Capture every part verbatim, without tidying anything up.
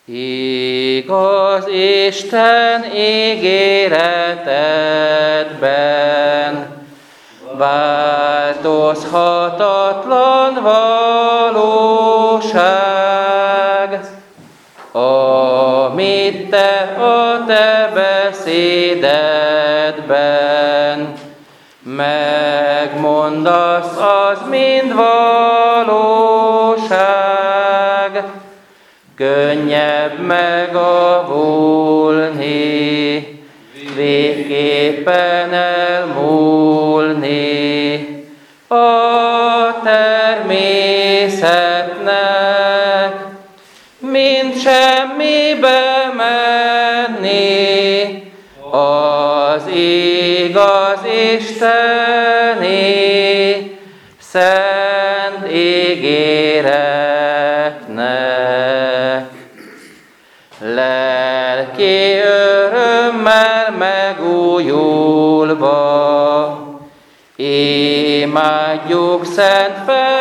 Igaz Isten ígéretedben, változhatatlan valóság, amit te a te beszédedben megmondasz, az mind valóság. Könnyebb megavulni, végképpen elmúlni a természetnek, mint semmibe menni az igaz Isteni szent ígéretnek. Lelki örömmel megújulva imádjuk szent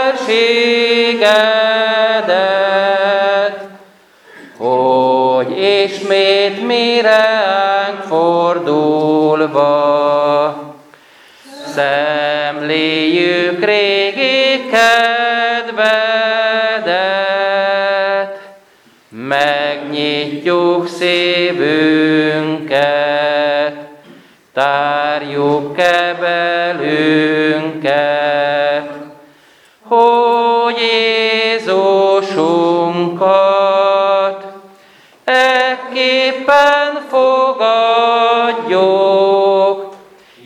felségedet, hogy ismét mi ránk fordulva szemléljük régi kedvedet, megnyitjuk szívünket, tárjuk kebelünket, hogy Jézusunkat ekképpen fogadjuk,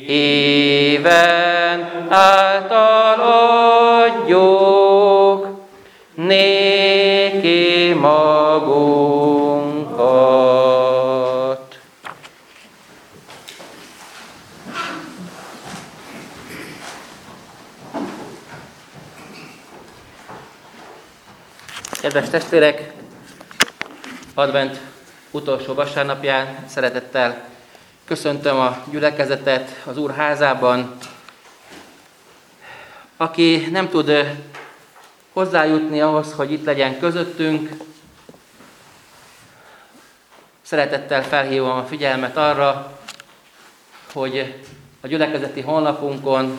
híven által adjuk néki magunkat. Kedves testvérek, advent utolsó vasárnapján szeretettel köszöntöm a gyülekezetet az Úr házában. Aki nem tud hozzájutni ahhoz, hogy itt legyen közöttünk, szeretettel felhívom a figyelmet arra, hogy a gyülekezeti honlapunkon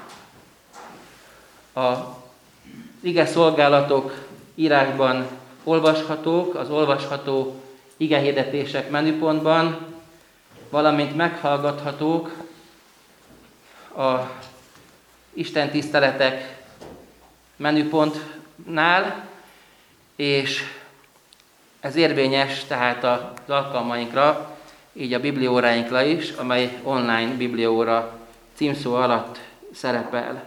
a ige szolgálatok írásban olvashatók, az olvasható igehirdetések menüpontban, valamint meghallgathatók a istentiszteletek menüpontnál, és ez érvényes tehát az alkalmainkra, így a biblióráinkra is, amely online biblióra címszó alatt szerepel.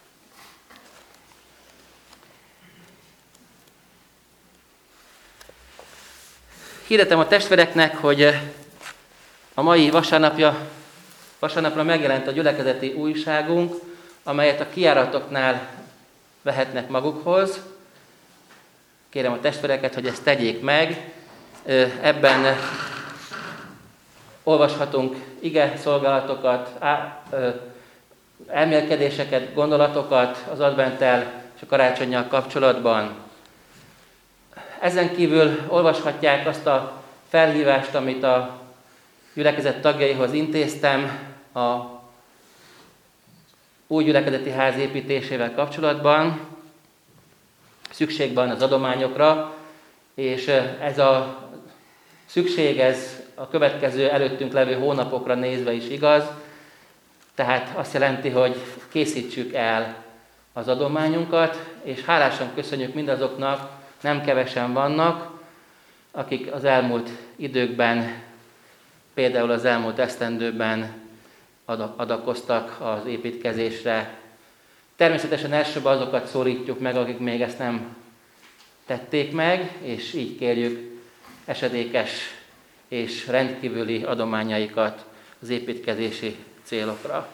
Hirdetem a testvéreknek, hogy a mai vasárnapja, vasárnapra megjelent a gyülekezeti újságunk, amelyet a kijáratoknál vehetnek magukhoz. Kérem a testvéreket, hogy ezt tegyék meg. Ebben olvashatunk ige szolgálatokat, elmélkedéseket, gondolatokat az adventtel és a karácsonnyal kapcsolatban. Ezen kívül olvashatják azt a felhívást, amit a gyülekezet tagjaihoz intéztem a új gyülekezeti ház építésével kapcsolatban. Szükség van az adományokra, és ez a szükség, ez a következő előttünk levő hónapokra nézve is igaz. Tehát azt jelenti, hogy készítsük el az adományunkat, és hálásan köszönjük mindazoknak, nem kevesen vannak, akik az elmúlt időkben, például az elmúlt esztendőben adakoztak az építkezésre. Természetesen elsősorban azokat szólítjuk meg, akik még ezt nem tették meg, és így kérjük esedékes és rendkívüli adományaikat az építkezési célokra.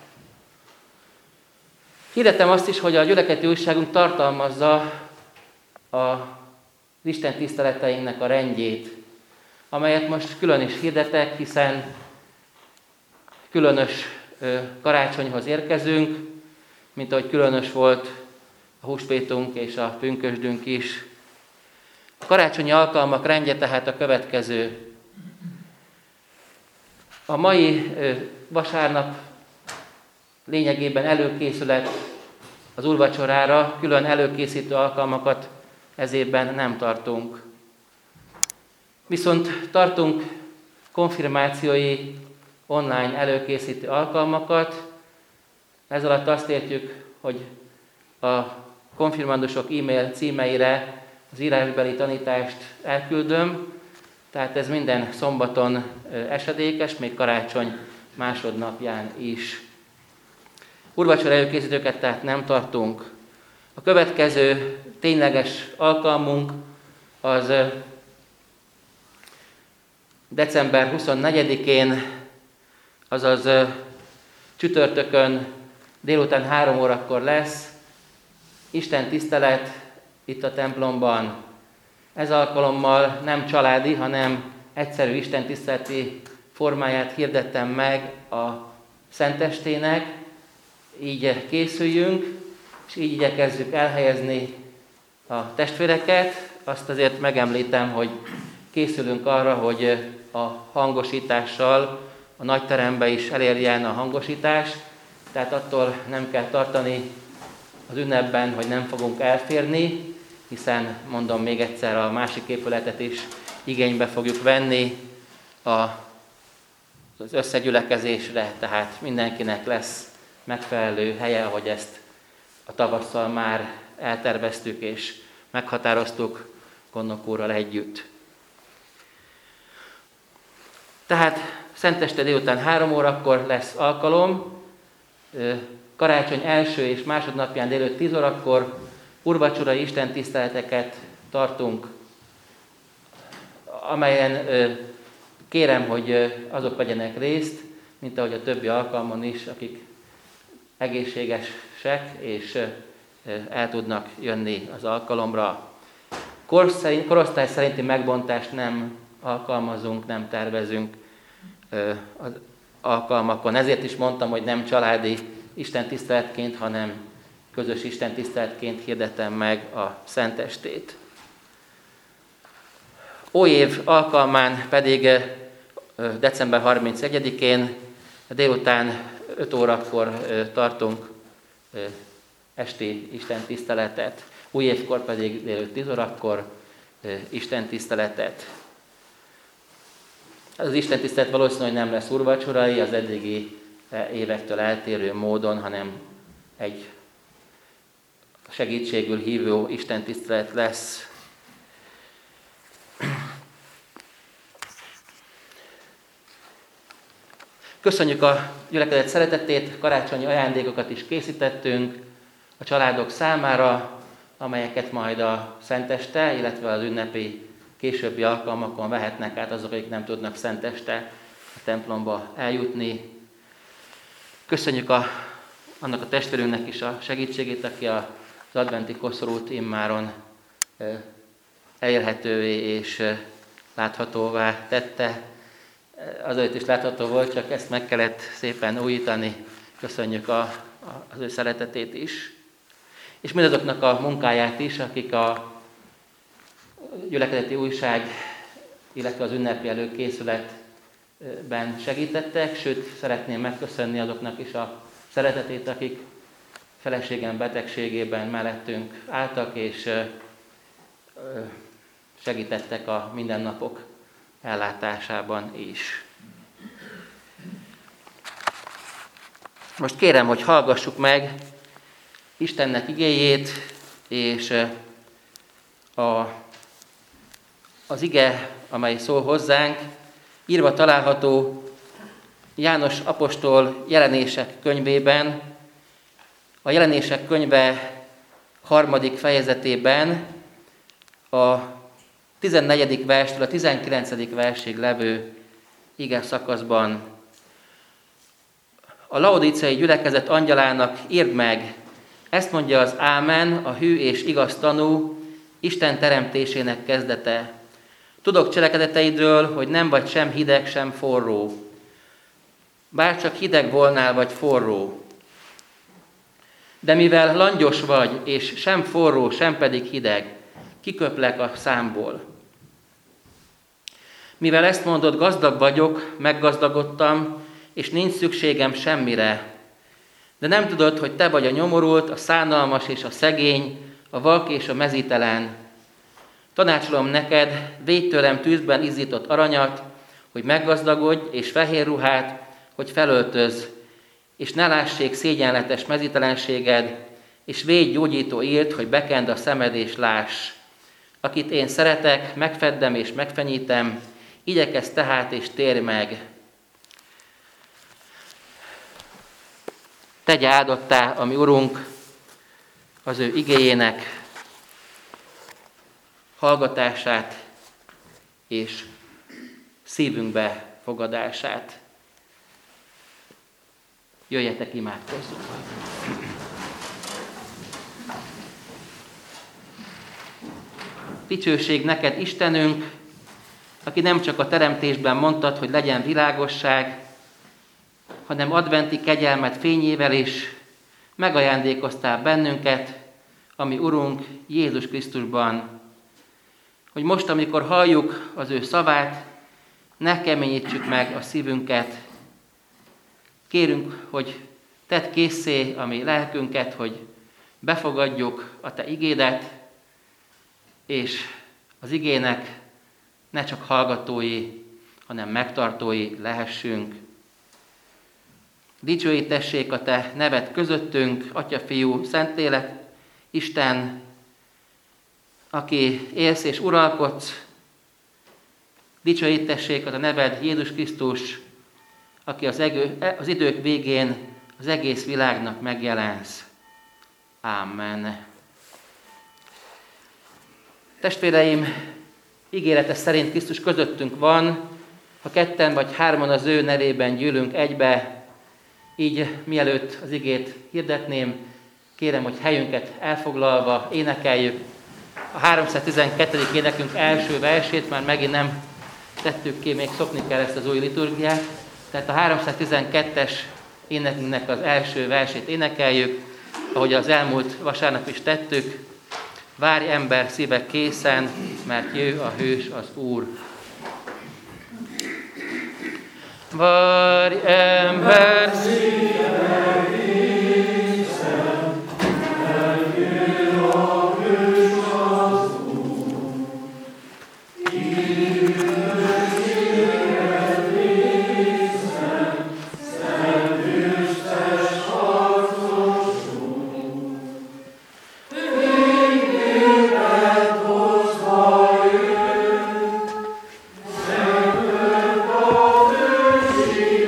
Hirdetem azt is, hogy a gyülekezeti újságunk tartalmazza a az Isten tiszteleteinknek a rendjét, amelyet most külön is hirdetek, hiszen különös karácsonyhoz érkezünk, mint ahogy különös volt a húsvétunk és a pünkösdünk is. karácsonyi alkalmak rendje tehát a következő. A mai vasárnap lényegében előkészület az úrvacsorára, külön előkészítő alkalmakat ez évben nem tartunk. Viszont tartunk konfirmációi online előkészítő alkalmakat. Ez alatt azt értjük, hogy a konfirmandusok e-mail címeire az írásbeli tanítást elküldöm, tehát ez minden szombaton esedékes, még karácsony másodnapján is. Úrvacsora előkészítőket tehát nem tartunk. A következő tényleges alkalmunk az december huszonnegyedikén, azaz csütörtökön délután három órakor lesz Isten tisztelet itt a templomban. Ez alkalommal nem családi, hanem egyszerű Isten tiszteleti formáját hirdettem meg a szentestének. Így készüljünk, és így igyekezzük elhelyezni a testvéreket. Azt azért megemlítem, hogy készülünk arra, hogy a hangosítással a nagyterembe is elérjen a hangosítás, tehát attól nem kell tartani az ünnepben, hogy nem fogunk elférni, hiszen mondom még egyszer, a másik épületet is igénybe fogjuk venni a, az összegyülekezésre, tehát mindenkinek lesz megfelelő helye, ahogy ezt a tavasszal már elterveztük és meghatároztuk Gondnok úrral együtt. Tehát szenteste délután három órakor lesz alkalom, karácsony első és másodnapján délután tíz órakor úrvacsorai istentiszteleteket tartunk, amelyen kérem, hogy azok vegyenek részt, mint ahogy a többi alkalmon is, akik egészségesek és el tudnak jönni az alkalomra. Korosztály szerinti megbontást nem alkalmazunk, nem tervezünk az alkalmakon. Ezért is mondtam, hogy nem családi istentiszteletként, hanem közös istentiszteletként hirdetem meg a szentestét. Ójév alkalmán pedig december harmincegyedikén délután öt órakor tartunk esti istentiszteletet, újévkor pedig délután tíz órakor istentiszteletet. Az istentisztelet valószínűleg nem lesz úrvacsorai, az eddigi évektől eltérő módon, hanem egy segítségül hívó istentisztelet lesz. Köszönjük a gyülekezet szeretetét, karácsonyi ajándékokat is készítettünk a családok számára, amelyeket majd a szenteste, illetve az ünnepi későbbi alkalmakon vehetnek át azok, akik nem tudnak szenteste a templomba eljutni. Köszönjük a, annak a testvérünknek is a segítségét, aki az adventi koszorút immáron elérhetővé és láthatóvá tette. Azért is látható volt, csak ezt meg kellett szépen újítani. Köszönjük a, a, az ő szeretetét is. És mindazoknak a munkáját is, akik a gyülekezeti újság, illetve az ünnepi előkészületben segítettek, sőt, szeretném megköszönni azoknak is a szeretetét, akik feleségem betegségében mellettünk álltak, és segítettek a mindennapok ellátásában is. Most kérem, hogy hallgassuk meg Istennek igéjét, és a, az ige, amely szól hozzánk, írva található János apostol Jelenések könyvében, a Jelenések könyve harmadik fejezetében, a tizennegyedik verstől a tizenkilencedik versig levő ige szakaszban. A laodicei gyülekezet angyalának írd meg, ezt mondja az Ámen, a hű és igaz tanú, Isten teremtésének kezdete. Tudok cselekedeteidről, hogy nem vagy sem hideg, sem forró. Bár csak hideg volnál, vagy forró. De mivel langyos vagy, és sem forró, sem pedig hideg, kiköplek a számból. Mivel ezt mondod, gazdag vagyok, meggazdagodtam, és nincs szükségem semmire. De nem tudod, hogy te vagy a nyomorult, a szánalmas és a szegény, a vak és a mezítelen. Tanácsolom neked, védj tőlem tűzben izzított aranyat, hogy meggazdagodj, és fehér ruhát, hogy felöltöz, és ne lássék szégyenletes mezítelenséged, és védj gyógyító írt, hogy bekend a szemed és láss. Akit én szeretek, megfeddem és megfenyítem, igyekezz tehát és térj meg. Tegye áldottá a mi Urunk az ő igéjének hallgatását és szívünkbe fogadását. Jöjjetek, imádkozzunk! Dicsőség neked, Istenünk, aki nem csak a teremtésben mondtad, hogy legyen világosság, hanem adventi kegyelmet fényével is megajándékoztál bennünket, ami Urunk Jézus Krisztusban, hogy most, amikor halljuk az ő szavát, ne keményítsük meg a szívünket. Kérünk, hogy tedd készé a mi lelkünket, hogy befogadjuk a te igédet, és az igének ne csak hallgatói, hanem megtartói lehessünk. Dicsőítessék a te neved közöttünk, Atya, Fiú, Szentlélek, Isten, aki élsz és uralkodsz. Dicsőítessék a te neved, Jézus Krisztus, aki az, egő, az idők végén az egész világnak megjelensz. Ámen. Testvéreim, ígérete szerint Krisztus közöttünk van, ha ketten vagy hárman az ő nevében gyűlünk egybe, így mielőtt az igét hirdetném, kérem, hogy helyünket elfoglalva énekeljük a háromszáztizenkettedik énekünk első versét, már megint nem tettük ki, még szokni kell ezt az új liturgiát, tehát a háromszáztizenkettes énekünknek az első versét énekeljük, ahogy az elmúlt vasárnap is tettük. Várj ember szíve készen, mert jő a hős az Úr. Várj ember szíve készen, mert jő a hős az Úr. Hívő szíved készen, szent üstes harcos Úr. Fényképet hozva jön, szentőt a ősi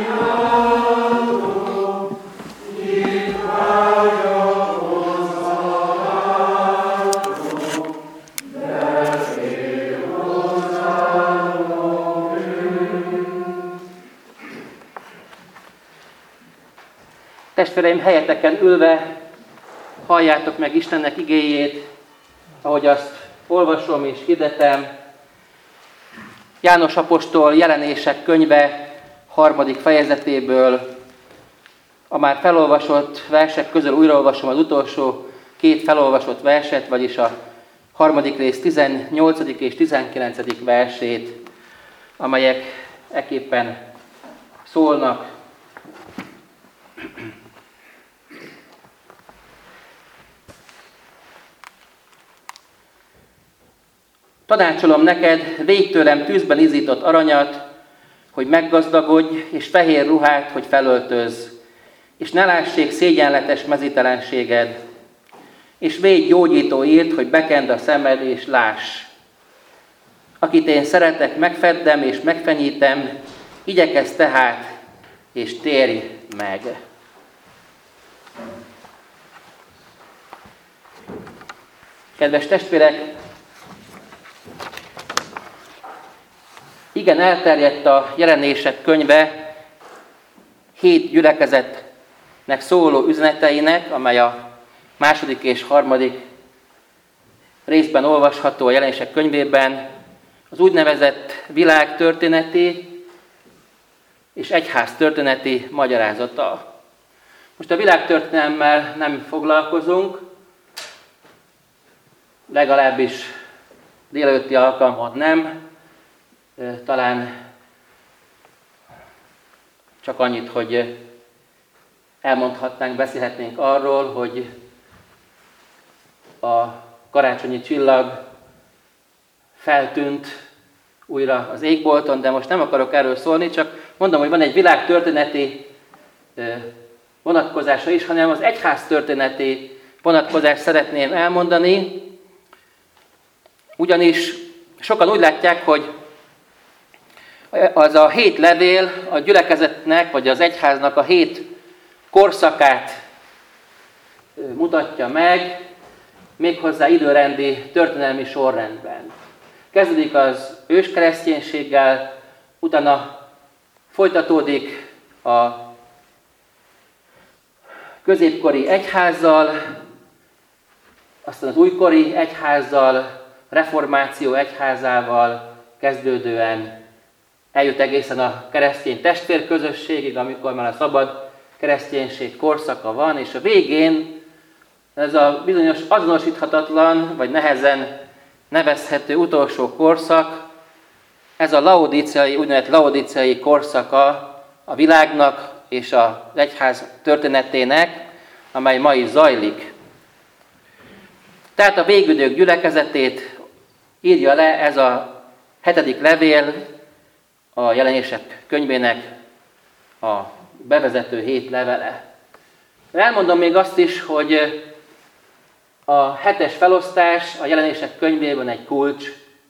áldó, itt várja hozzá áldó, beszél hozzálló ő. Testvéreim, helyeteken ülve halljátok meg Istennek igéjét, ahogy azt olvasom és hirdetem. János apostol Jelenések könyve harmadik fejezetéből, a már felolvasott versek közül újraolvasom az utolsó két felolvasott verset, vagyis a harmadik rész tizennyolcadik és tizenkilencedik versét, amelyek ekképpen szólnak. Tanácsolom neked, védj tőlem tűzben izzított aranyat, hogy meggazdagodj, és fehér ruhát, hogy felöltöz, és ne lássék szégyenletes mezítelenséged, és védj gyógyító írt, hogy bekend a szemed, és láss. Akit én szeretek, megfeddem és megfenyítem, igyekezz tehát, és térj meg. Kedves testvérek, igen, elterjedt a Jelenések könyve hét gyülekezetnek szóló üzeneteinek, amely a második és harmadik részben olvasható a Jelenések könyvében, az úgynevezett világtörténeti és egyház történeti magyarázata. Most a világtörténelmmel nem foglalkozunk, legalábbis délelőtti alkalmon nem, talán csak annyit, hogy elmondhatnánk, beszélhetnénk arról, hogy a karácsonyi csillag feltűnt újra az égbolton, de most nem akarok erről szólni, csak mondom, hogy van egy világtörténeti vonatkozása is, hanem az egyház történeti vonatkozást szeretném elmondani, ugyanis sokan úgy látják, hogy az a hét levél a gyülekezetnek, vagy az egyháznak a hét korszakát mutatja meg, méghozzá időrendi, történelmi sorrendben. Kezdődik az őskereszténységgel, utána folytatódik a középkori egyházzal, aztán az újkori egyházzal, reformáció egyházával kezdődően eljut egészen a keresztény testvérközösségig, amikor már a szabad kereszténység korszaka van, és a végén ez a bizonyos azonosíthatatlan, vagy nehezen nevezhető utolsó korszak, ez a laodíceai, úgynevezett laodíceai korszaka a világnak és az egyház történetének, amely ma is zajlik. Tehát a végidők gyülekezetét írja le ez a hetedik levél, a Jelenések könyvének a bevezető hét levele. Elmondom még azt is, hogy a hetes felosztás a Jelenések könyvében egy kulcs.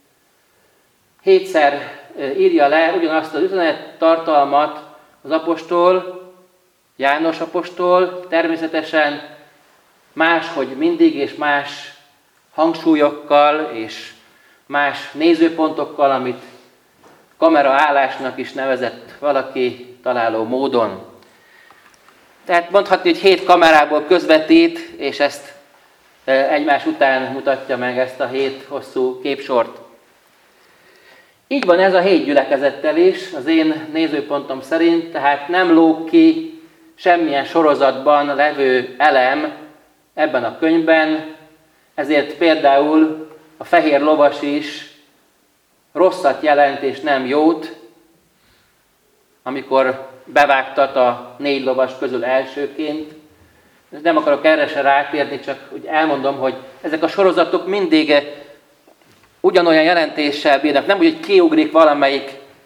Hétszer írja le ugyanazt az üzenet tartalmat az apostol, János apostol, természetesen máshogy mindig, és más hangsúlyokkal, és más nézőpontokkal, amit kameraállásnak is nevezett valaki találó módon. Tehát mondhatni, hogy hét kamerából közvetít, és ezt egymás után mutatja meg ezt a hét hosszú képsort. Így van ez a hét gyülekezettel is, az én nézőpontom szerint, tehát nem lóg ki semmilyen sorozatban levő elem ebben a könyvben, ezért például a fehér lovas is rosszat jelent és nem jót, amikor bevágtat a négy lovas közül elsőként. Nem akarok erre se rátérni, csak úgy elmondom, hogy ezek a sorozatok mindig ugyanolyan jelentéssel bírnak. Nem úgy, hogy kiugrik valamelyik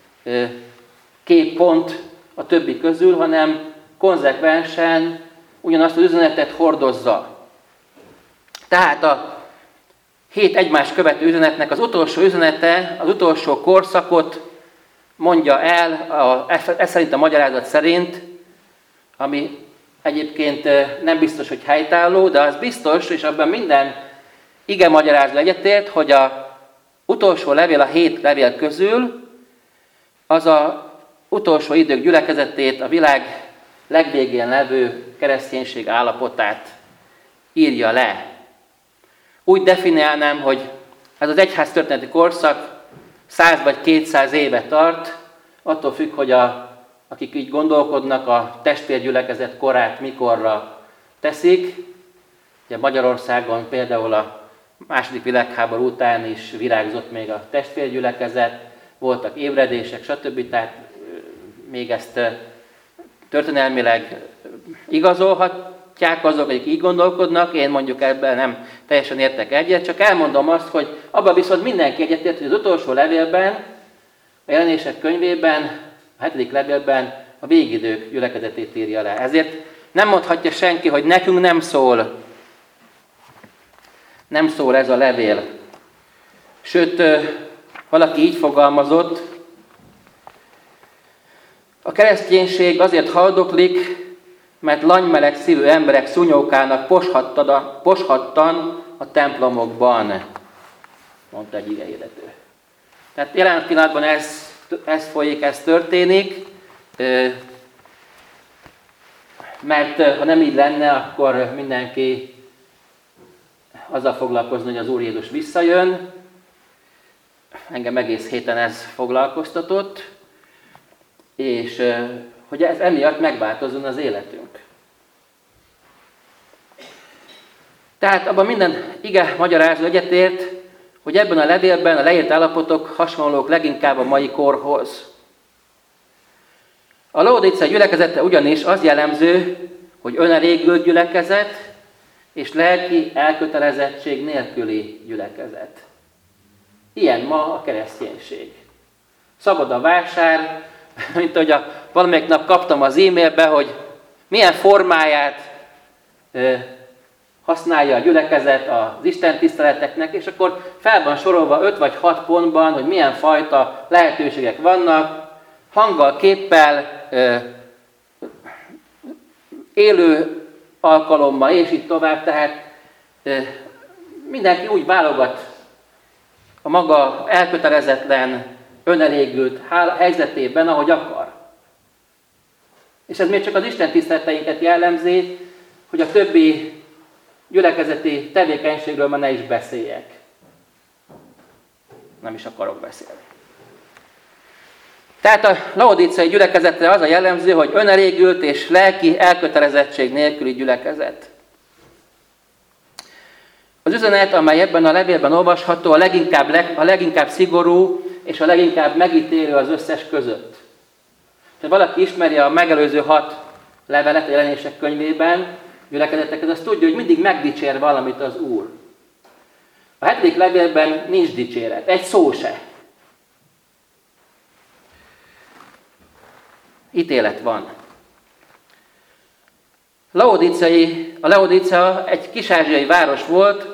képpont a többi közül, hanem konzekvensen ugyanazt az üzenetet hordozza. Tehát a hét egymás követő üzenetnek az utolsó üzenete, az utolsó korszakot mondja el, a, ez szerint a magyarázat szerint, ami egyébként nem biztos, hogy helytálló, de az biztos, és abban minden ige magyarázó egyetért, hogy a utolsó levél a hét levél közül az a utolsó idők gyülekezetét, a világ legvégén levő kereszténység állapotát írja le. Úgy definiálnám, hogy ez az egyház történeti korszak száz vagy kétszáz éve tart, attól függ, hogy a, akik így gondolkodnak, a testvérgyülekezet korát mikorra teszik. Ugye Magyarországon például a második világháború után is virágzott még a testvérgyülekezet, voltak ébredések, stb. Tehát még ezt történelmileg igazolhatják azok, akik így gondolkodnak, én mondjuk ebben nem teljesen értek egyet, csak elmondom azt, hogy abban viszont mindenki egyetért, hogy az utolsó levélben, a Jelenések könyvében, a hetedik levélben a végidők gyülekezetét írja le. Ezért nem mondhatja senki, hogy nekünk nem szól, nem szól ez a levél. Sőt, valaki így fogalmazott, a kereszténység azért haldoklik, mert lanymeleg szívű emberek szúnyókának poshattan a templomokban, mondta egy igehirdető. Tehát jelen pillanatban ez, ez folyik, ez történik, mert ha nem így lenne, akkor mindenki azzal foglalkozni, hogy az Úr Jézus visszajön. Engem egész héten ez foglalkoztatott, és hogy ez emiatt megváltozzon az életünk. Tehát abban minden ige magyarázó egyetért, hogy ebben a levélben a leírt állapotok hasonlók leginkább a mai korhoz. A Laodicei gyülekezete ugyanis az jellemző, hogy önelégült gyülekezet és lelki elkötelezettség nélküli gyülekezet. Ilyen ma a kereszténység. Szabad a vásár, mint ahogy a, valamelyik nap kaptam az e-mailbe, hogy milyen formáját e, használja a gyülekezet az istentiszteleteknek, és akkor fel van sorolva öt vagy hat pontban, hogy milyen fajta lehetőségek vannak, hanggal, képpel, e, élő alkalommal, és így tovább, tehát e, mindenki úgy válogat a maga elkötelezetlen, önelégült helyzetében, ahogy akar. És ez még csak az Isten tiszteleteinket jellemzi, hogy a többi gyülekezeti tevékenységről már ne is beszéljek. Nem is akarok beszélni. Tehát a laodicei gyülekezetre az a jellemző, hogy önelégült és lelki elkötelezettség nélküli gyülekezet. Az üzenet, amely ebben a levélben olvasható, a leginkább, a leginkább szigorú és a leginkább megítélő az összes között. Ha valaki ismeri a megelőző hat levelet a Jelenések könyvében, gyülekezeteket, az tudja, hogy mindig megdicsér valamit az Úr. A hetedik levélben nincs dicséret, egy szó se. Ítélet van. Laodicei, a Laodicea egy kis-ázsiai város volt,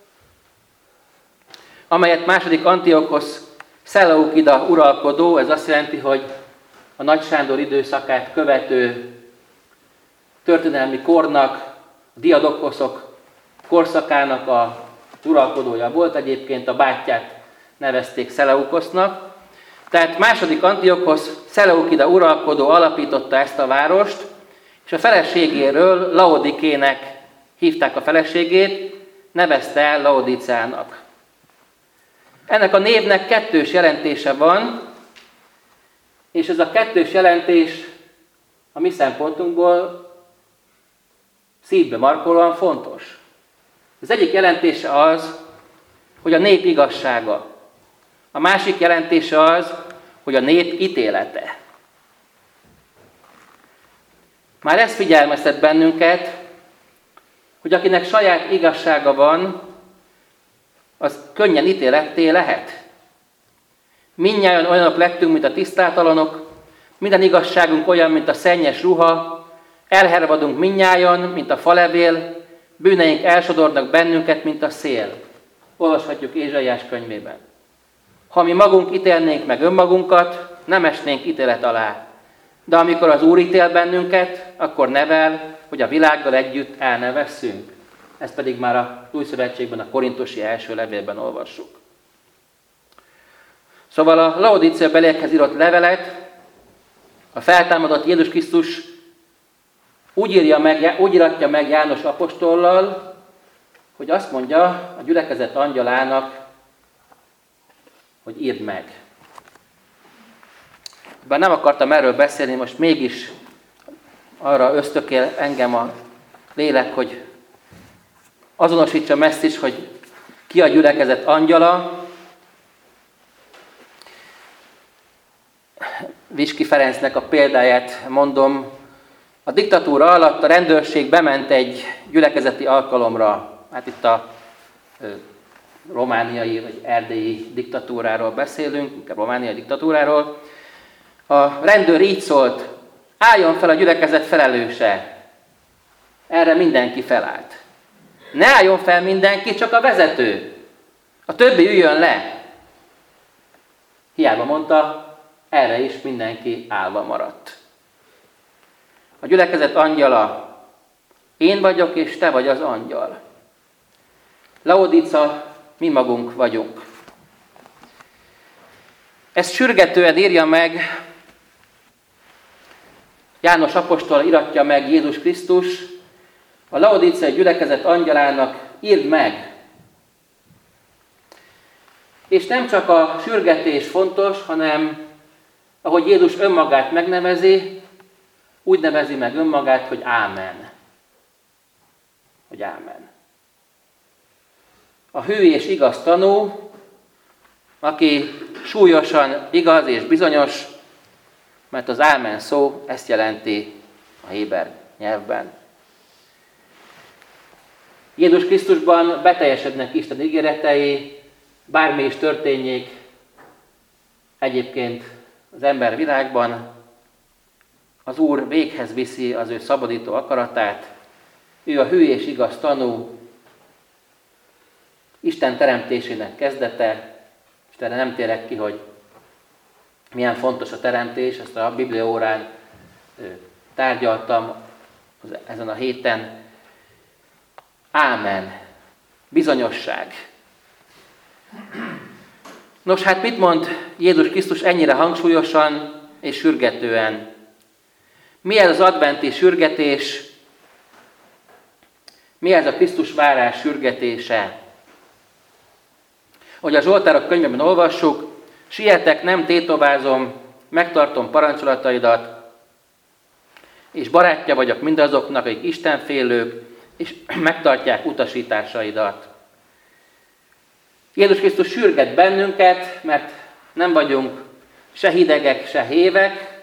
amelyet második Antiokosz Szeleukida uralkodó, ez azt jelenti, hogy a Nagy Sándor időszakát követő történelmi kornak, a Diadokoszok korszakának a uralkodója volt, egyébként a bátyját nevezték Szeleukosznak. Tehát második Antiokosz Szeleukida uralkodó alapította ezt a várost, és a feleségéről Laodikének hívták a feleségét, nevezte el Laodicának. Ennek a névnek kettős jelentése van, és ez a kettős jelentés a mi szempontunkból szívbe markolóan fontos. Az egyik jelentése az, hogy a nép igazsága. A másik jelentése az, hogy a nép ítélete. Már ez figyelmeztet bennünket, hogy akinek saját igazsága van, az könnyen ítéletté lehet. Mindnyájan olyanok lettünk, mint a tisztátalanok, minden igazságunk olyan, mint a szennyes ruha, elhervadunk mindnyájan, mint a falevél, bűneink elsodornak bennünket, mint a szél. Olvashatjuk Ézsaiás könyvében. Ha mi magunk ítélnénk meg önmagunkat, nem esnénk ítélet alá. De amikor az Úr ítél bennünket, akkor nevel, hogy a világgal együtt el ne vesszünk. Ezt pedig már a Új Szövetségben, a korintusi első levélben olvassuk. Szóval a Laodicea beliekhez írott levelet a feltámadott Jézus Krisztus úgy, írja meg, úgy íratja meg János apostollal, hogy azt mondja a gyülekezet angyalának, hogy írd meg. Bár nem akartam erről beszélni, most mégis arra ösztökél engem a lélek, hogy azonosítsam ezt is, hogy ki a gyülekezet angyala. Viski Ferencnek a példáját mondom. A diktatúra alatt a rendőrség bement egy gyülekezeti alkalomra. Hát itt a ö, romániai vagy erdélyi diktatúráról beszélünk, inkább romániai diktatúráról. A rendőr így szólt, álljon fel a gyülekezet felelőse. Erre mindenki felállt. Ne álljon fel mindenki, csak a vezető. A többi üljön le. Hiába mondta, erre is mindenki állva maradt. A gyülekezet angyala, én vagyok, és te vagy az angyal. Laodica, mi magunk vagyunk. Ezt sürgetően írja meg, János apostol iratja meg Jézus Krisztus, a laodicei gyülekezet angyalának, írd meg. És nem csak a sürgetés fontos, hanem ahogy Jézus önmagát megnevezi, úgy nevezi meg önmagát, hogy ámen. Hogy ámen. A hű és igaz tanú, aki súlyosan igaz és bizonyos, mert az ámen szó ezt jelenti a héber nyelvben. Jézus Krisztusban beteljesednek Isten ígéretei, bármi is történjék egyébként az ember világban, az Úr véghez viszi az ő szabadító akaratát, ő a hű és igaz tanú, Isten teremtésének kezdete, és erre nem térek ki, hogy milyen fontos a teremtés, ezt a Biblia órán tárgyaltam ezen a héten. Ámen. Bizonyosság. Nos, hát mit mond Jézus Krisztus ennyire hangsúlyosan és sürgetően? Mi ez az adventi sürgetés? Mi ez a Krisztus várás sürgetése? Hogy a Zsoltárok könyvében olvassuk, sietek, nem tétovázom, megtartom parancsolataidat, és barátja vagyok mindazoknak, akik istenfélők, és megtartják utasításaidat. Jézus Krisztus sürget bennünket, mert nem vagyunk se hidegek, se hévek.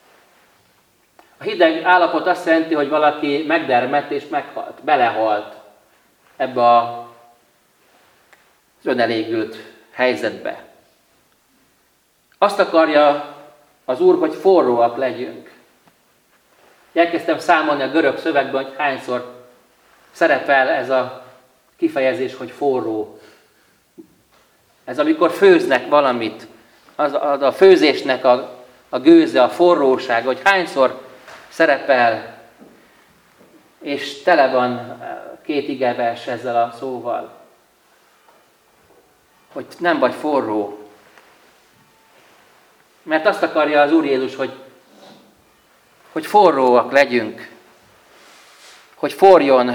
A hideg állapot azt jelenti, hogy valaki megdermedt és meghalt, belehalt ebbe a az önelégült helyzetbe. Azt akarja az Úr, hogy forróak legyünk. Elkezdtem számolni a görög szövegben, hogy hányszor szerepel ez a kifejezés, hogy forró. Ez amikor főznek valamit, az a, a főzésnek a, a gőze, a forróság, hogy hányszor szerepel, és tele van két igevers ezzel a szóval. Hogy nem vagy forró. Mert azt akarja az Úr Jézus, hogy, hogy forróak legyünk. Hogy forjon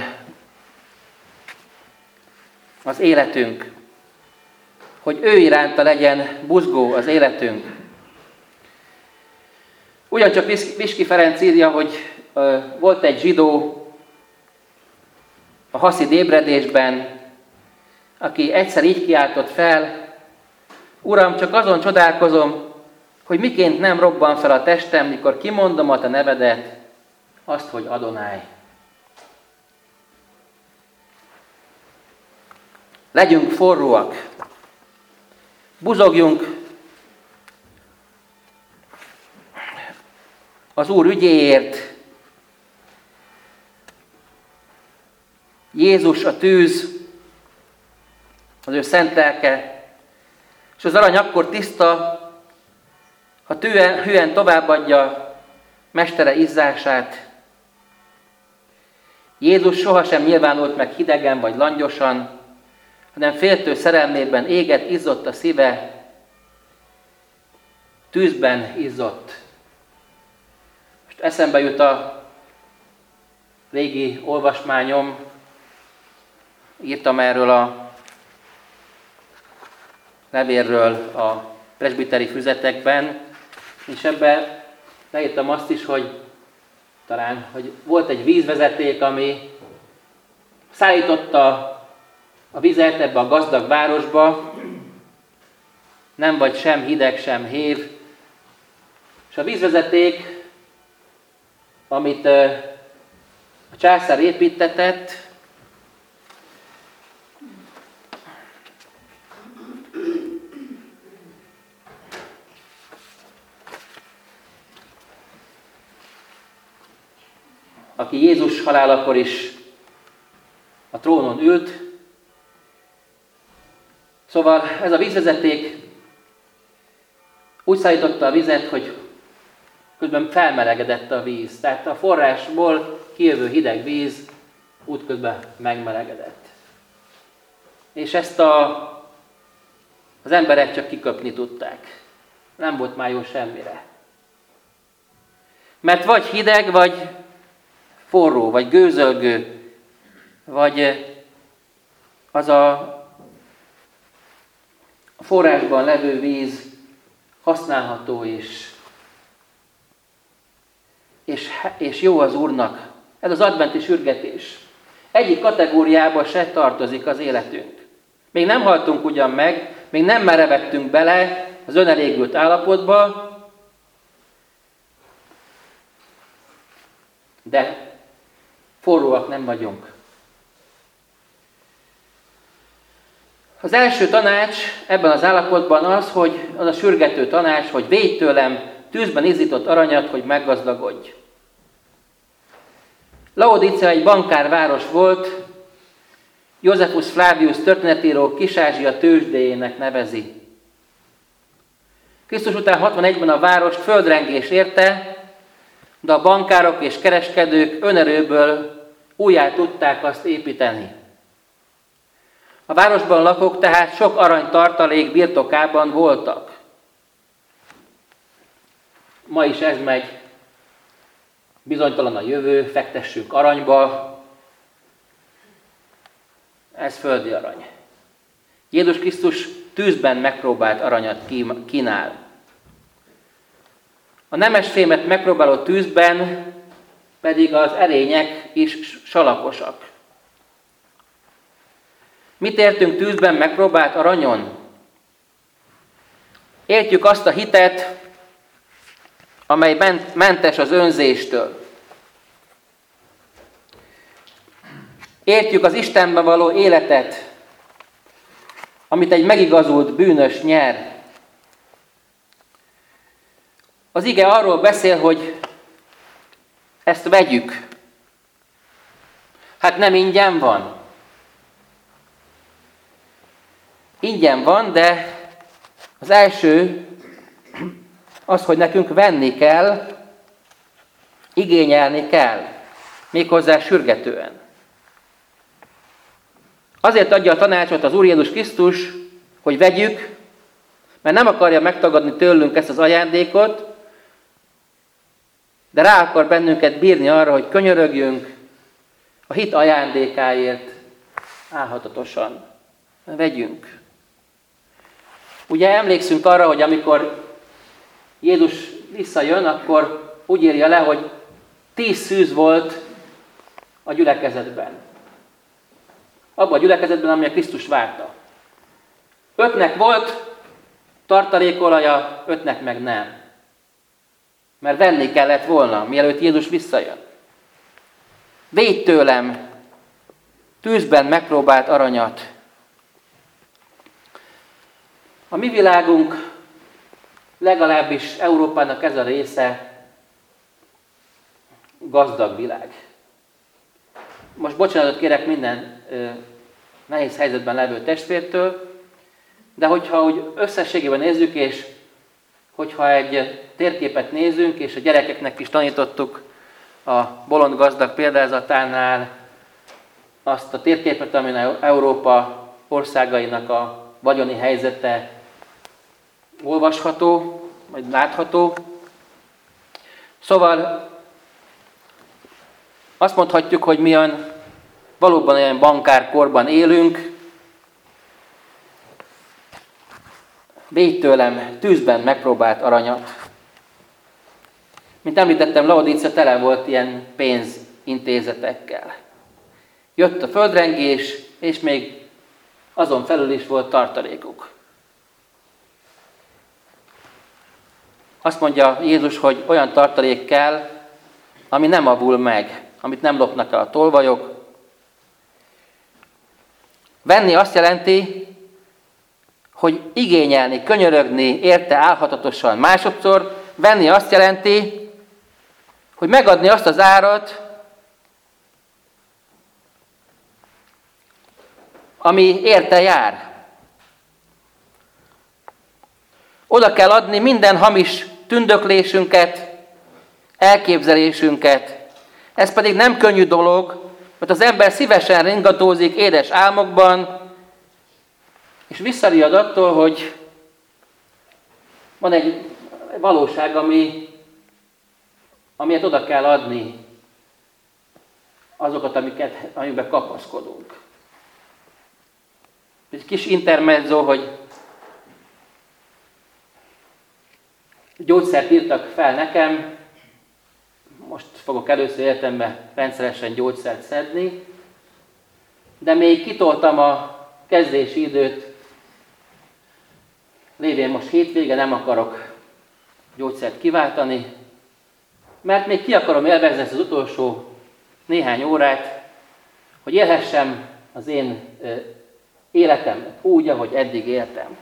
az életünk. Hogy ő iránta legyen buzgó az életünk. Ugyancsak Piski Ferenc írja, hogy uh, volt egy zsidó a haszid ébredésben, aki egyszer így kiáltott fel: Uram, csak azon csodálkozom, hogy miként nem robban fel a testem, mikor kimondom a te nevedet, azt, hogy Adonai. Legyünk forróak, buzogjunk az Úr ügyéért. Jézus a tűz, az ő szent lelke, és az arany akkor tiszta, ha tűen, hűen továbbadja mestere izzását. Jézus sohasem nyilvánult meg hidegen vagy langyosan, hanem féltő szerelmében égett, izzott a szíve, tűzben izzott. Most eszembe jut a régi olvasmányom, írtam erről a levélről a presbiteri füzetekben, és ebben leírtam azt is, hogy talán, hogy volt egy vízvezeték, ami szállította a vizet ebbe a gazdag városba, nem vagy sem hideg, sem hév, és a vízvezeték, amit a császár építetett, aki Jézus halálakor is a trónon ült. Szóval ez a vízvezeték úgy szállította a vizet, hogy közben felmelegedett a víz. Tehát a forrásból kijövő hideg víz útközben megmelegedett. És ezt a, az emberek csak kiköpni tudták. Nem volt már jó semmire. Mert vagy hideg, vagy forró, vagy gőzölgő, vagy az a, a forrásban levő víz használható is. És, és jó az Úrnak. Ez az adventi sürgetés. Egyik kategóriába se tartozik az életünk. Még nem haltunk ugyan meg, még nem merevedtünk bele az önelégült állapotba, de forróak nem vagyunk. Az első tanács ebben az állapotban az, hogy az a sürgető tanács, hogy védj tőlem tűzben izzított aranyat, hogy meggazdagodj. Laodicea egy bankárváros volt, Josephus Flavius történetíró Kis-Ázsia tőzsdéjének nevezi. Krisztus után hatvanegyben a várost földrengés érte, de a bankárok és kereskedők önerőből újjá tudták azt építeni. A városban lakók tehát sok aranytartalék birtokában voltak. Ma is ez megy, bizonytalan a jövő, fektessünk aranyba, ez földi arany. Jézus Krisztus tűzben megpróbált aranyat kínál. A nemesfémet megpróbáló tűzben pedig az erények is salakosak. Mit értünk tűzben megpróbált aranyon? Értjük azt a hitet, amely mentes az önzéstől. Értjük az Istenben való életet, amit egy megigazult bűnös nyer. Az ige arról beszél, hogy ezt vegyük. Hát nem ingyen van. Ingyen van, de az első az, hogy nekünk venni kell, igényelni kell, méghozzá sürgetően. Azért adja a tanácsot az Úr Jézus Krisztus, hogy vegyük, mert nem akarja megtagadni tőlünk ezt az ajándékot, de rá akar bennünket bírni arra, hogy könyörögjünk a hit ajándékáért álhatatosan. Vegyünk. Ugye emlékszünk arra, hogy amikor Jézus visszajön, akkor úgy írja le, hogy tíz szűz volt a gyülekezetben. Abban a gyülekezetben, ami a Krisztus várta. Ötnek volt tartalékolaja, ötnek meg nem. Mert venni kellett volna, mielőtt Jézus visszajön. Védj tőlem tűzben megpróbált aranyat. A mi világunk, legalábbis Európának ez a része, gazdag világ. Most bocsánatot kérek minden ö, nehéz helyzetben levő testvértől, de hogyha úgy összességében nézzük, és hogyha egy térképet nézünk, és a gyerekeknek is tanítottuk a bolond gazdag példázatánál azt a térképet, amin Európa országainak a vagyoni helyzete olvasható, vagy látható. Szóval azt mondhatjuk, hogy mi olyan, valóban olyan bankárkorban élünk. Védj tőlem tűzben megpróbált aranyat. Mint említettem, Laodicea tele volt ilyen pénzintézetekkel. Jött a földrengés, és még azon felül is volt tartalékuk. Azt mondja Jézus, hogy olyan tartalék kell, ami nem avul meg, amit nem lopnak el a tolvajok. Venni azt jelenti, hogy igényelni, könyörögni, érte álhatatosan. Másodszor venni azt jelenti, hogy megadni azt az árat, ami érte jár. Oda kell adni minden hamis tündöklésünket, elképzelésünket. Ez pedig nem könnyű dolog, mert az ember szívesen ringatózik édes álmokban, és visszariad attól, hogy van egy valóság, ami, amiért oda kell adni azokat, amiket, amiben kapaszkodunk. Egy kis intermezzo, hogy gyógyszert írtak fel nekem, most fogok először életemben rendszeresen gyógyszert szedni, de még kitoltam a kezdési időt lévén most hétvége, nem akarok gyógyszert kiváltani, mert még ki akarom élvezni ezt az utolsó néhány órát, hogy élhessem az én életem úgy, ahogy eddig éltem.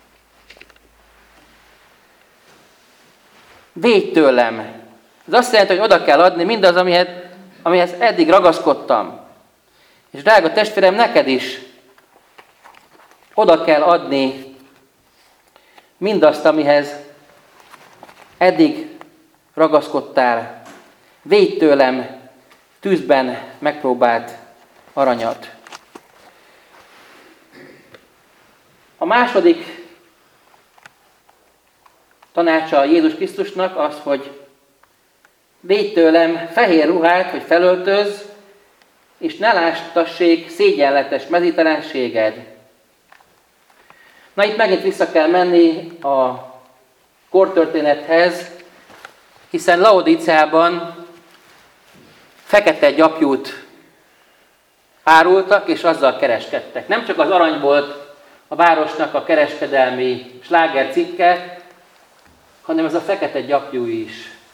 Védj tőlem! Ez azt jelenti, hogy oda kell adni mindaz, amihez, amihez eddig ragaszkodtam. És drága testvérem, neked is oda kell adni mindazt, amihez eddig ragaszkodtál. Védj tőlem tűzben megpróbált aranyat. A második tanácsa Jézus Krisztusnak az, hogy védj tőlem fehér ruhát, hogy felöltöz, és ne lástassék szégyenletes mezítelenséged. Na itt megint vissza kell menni a kortörténethez, hiszen Laodíceában fekete gyapjút árultak, és azzal kereskedtek. Nem csak az arany volt a városnak a kereskedelmi sláger cikke, hanem ez a fekete gyapjú is.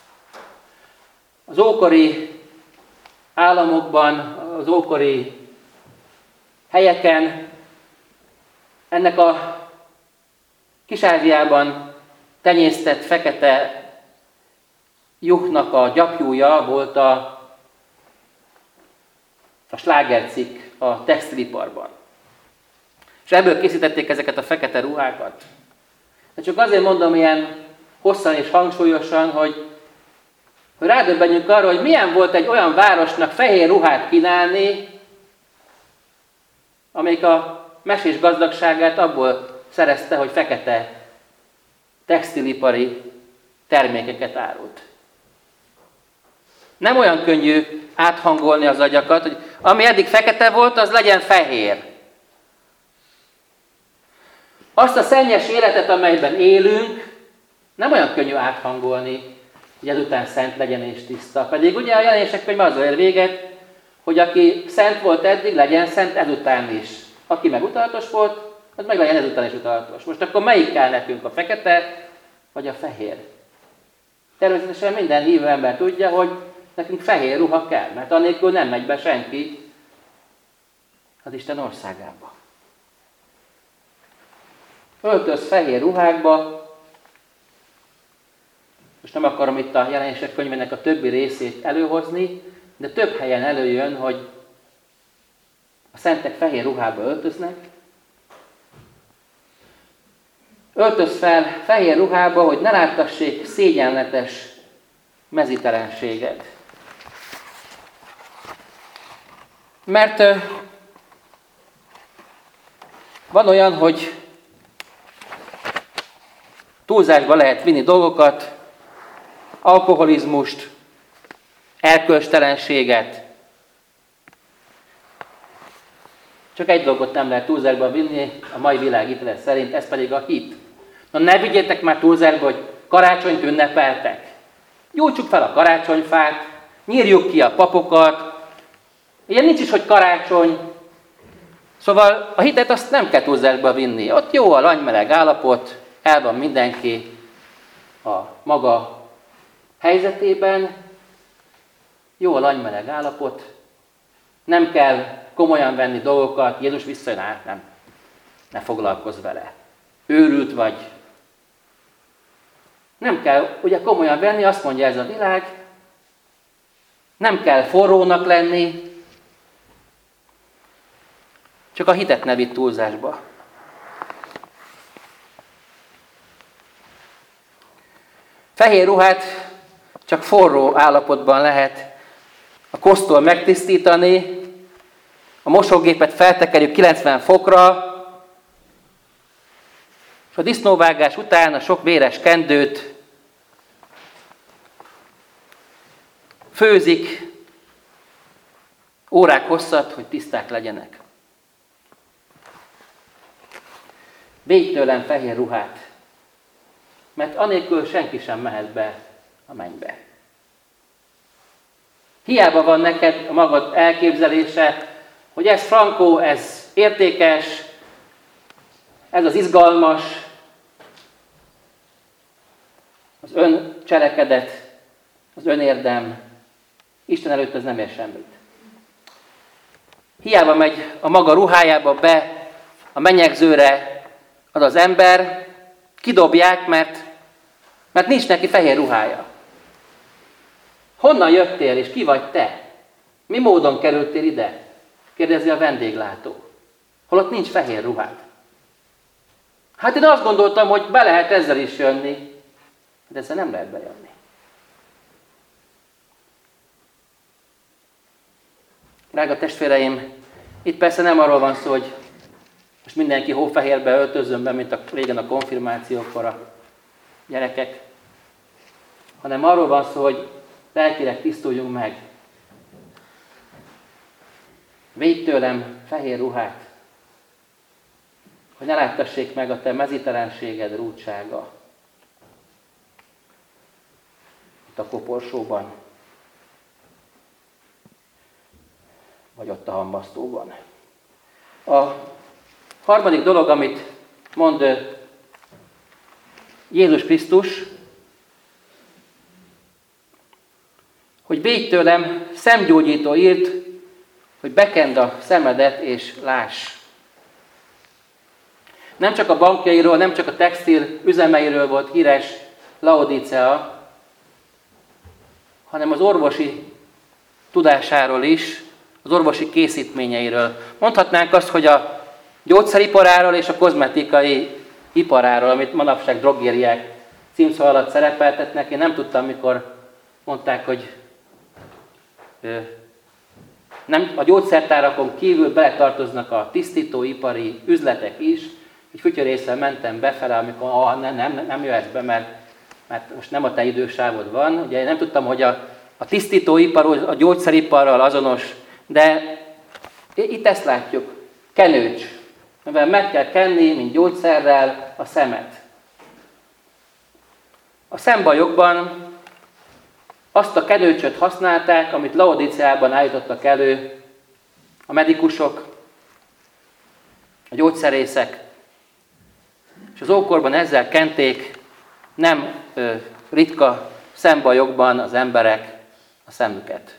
Az ókori államokban, az ókori helyeken, ennek a Kis-Ázsiában tenyésztett fekete juhnak a gyapjúja volt a, a slágercikk a textiliparban. És ebből készítették ezeket a fekete ruhákat. De csak azért mondom ilyen hosszan és hangsúlyosan, hogy, hogy rádöbbenjünk arra, hogy milyen volt egy olyan városnak fehér ruhát kínálni, amelyik a mesés gazdagságát abból szerezte, hogy fekete textilipari termékeket árult. Nem olyan könnyű áthangolni az agyakat, hogy ami eddig fekete volt, az legyen fehér. Azt a szennyes életet, amelyben élünk, nem olyan könnyű áthangolni, hogy ezután szent legyen és tiszta. Pedig ugye a Jelenések könyve azzal ér véget, hogy aki szent volt eddig, legyen szent ezután is. Aki meg utalatos volt, az meg legyen ezután is utalatos. Most akkor melyik kell nekünk, a fekete vagy a fehér? Természetesen minden hívő ember tudja, hogy nekünk fehér ruha kell, mert annélkül nem megy be senki az Isten országába. Öltöz fehér ruhákba. Most nem akarom itt a Jelenések könyvének a többi részét előhozni, de több helyen előjön, hogy a szentek fehér ruhába öltöznek. Öltöz fel fehér ruhába, hogy ne láttassék szégyenletes mezítelenséged. Mert uh, van olyan, hogy túlzásba lehet vinni dolgokat, alkoholizmust, erkölcstelenséget. Csak egy dolgot nem lehet túlzásba vinni a mai világ ítélet szerint, ez pedig a hit. Na ne vigyétek már túlzásba, hogy karácsonyt ünnepeltek. Gyújtsuk fel a karácsonyfát, nyírjuk ki a papokat. Ilyen nincs is, hogy karácsony. Szóval a hitet azt nem kell túlzásba vinni. Ott jó a lanymeleg állapot, el van mindenki a maga helyzetében. Jó a lanymeleg állapot. Nem kell komolyan venni dolgokat, Jézus visszajön át, nem. Ne foglalkozz vele. Őrült vagy. Nem kell ugye komolyan venni, azt mondja ez a világ. Nem kell forrónak lenni. Csak a hitet ne vidd túlzásba. Fehér ruhát csak forró állapotban lehet a kosztól megtisztítani, a mosógépet feltekerjük kilencven fokra, és a disznóvágás után a sok véres kendőt főzik órák hosszat, hogy tiszták legyenek. Védj tőlem fehér ruhát, mert anélkül senki sem mehet be a mennybe. Hiába van neked a magad elképzelése, hogy ez frankó, ez értékes, ez az izgalmas, az ön cselekedet, az önérdem Isten előtt az nem ér semmit. Hiába megy a maga ruhájába be a menyegzőre az az ember, kidobják, mert, mert nincs neki fehér ruhája. Honnan jöttél, és ki vagy te? Mi módon kerültél ide? Kérdezi a vendéglátó. Holott nincs fehér ruhád. Hát én azt gondoltam, hogy be lehet ezzel is jönni, de ezzel nem lehet bejönni. Drága testvéreim, itt persze nem arról van szó, hogy most mindenki hófehérbe öltözön be, mint a, régen a konfirmációkor a gyerekek, hanem arról van szó, hogy lelkileg tisztuljunk meg. Védj tőlem fehér ruhát, hogy ne láttassék meg a te mezítelenséged rúdsága itt a koporsóban, vagy ott a hamvasztóban. A harmadik dolog, amit mond Jézus Krisztus, hogy védj tőlem, szemgyógyító írt, hogy bekend a szemedet és láss. Nem csak a bankjairól, nem csak a textil üzemeiről volt híres Laodicea, hanem az orvosi tudásáról is, az orvosi készítményeiről. Mondhatnánk azt, hogy a gyógyszeriparáról és a kozmetikai iparáról, amit manapság drogériák címszó alatt szerepeltetnek. Én nem tudtam, mikor mondták, hogy ö, nem, a gyógyszertárakon kívül beletartoznak a tisztítóipari üzletek is. Egy fütyörésszel mentem befele, amikor ah, nem, nem, nem jöhetsz be, mert, mert most nem a te idősávod van. Ugye én nem tudtam, hogy a, a tisztítóipar a gyógyszeriparral azonos, de itt ezt látjuk. Kenőcs, mivel meg kell kenni, mint gyógyszerrel a szemet. A szembajokban azt a kenőcsöt használták, amit Laodiceában állítottak elő a medikusok, a gyógyszerészek, és az ókorban ezzel kenték nem ö, ritka szembajokban az emberek a szemüket.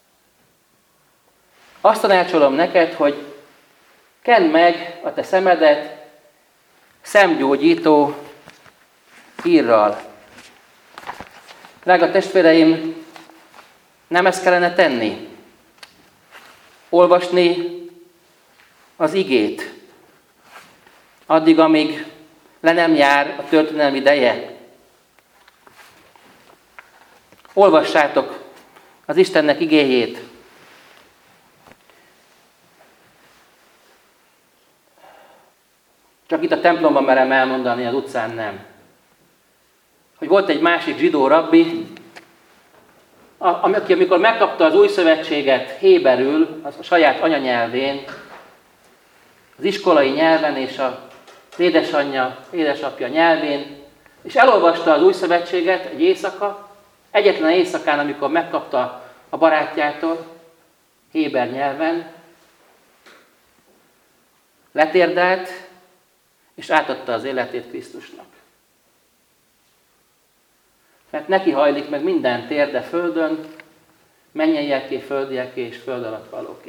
Azt tanácsolom neked, hogy kend meg a te szemedet szemgyógyító írral. Drága testvéreim, nem ezt kellene tenni? Olvasni az igét, addig, amíg le nem jár a történelmi ideje. Olvassátok az Istennek igéjét. Csak itt a templomban merem elmondani, az utcán nem. Hogy volt egy másik zsidó rabbi, aki amikor megkapta az új szövetséget héberül, a saját anyanyelvén, az iskolai nyelven és az édesanyja, édesapja nyelvén, és elolvasta az új szövetséget egy éjszaka, egyetlen éjszakán, amikor megkapta a barátjától, héber nyelven, letérdelt, és átadta az életét Krisztusnak. Mert neki hajlik meg minden térde földön, mennyeieké, földieké és föld alatt valóké.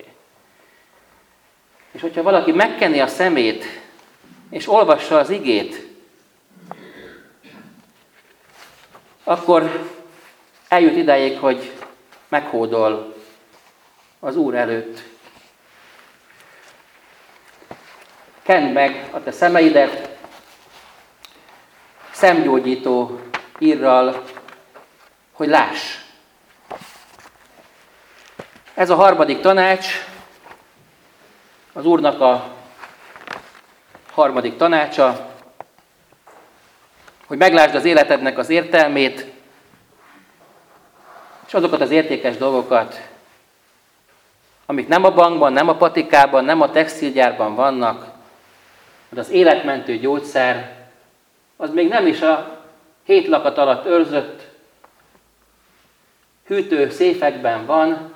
És hogyha valaki megkenni a szemét, és olvassa az igét, akkor eljut ideig, hogy meghódol az Úr előtt. Kend meg a te szemeidet szemgyógyító írral, hogy láss. Ez a harmadik tanács, az Úrnak a harmadik tanácsa, hogy meglásd az életednek az értelmét, és azokat az értékes dolgokat, amik nem a bankban, nem a patikában, nem a textilgyárban vannak, hogy az életmentő gyógyszer, az még nem is a hét lakat alatt őrzött hűtő széfekben van,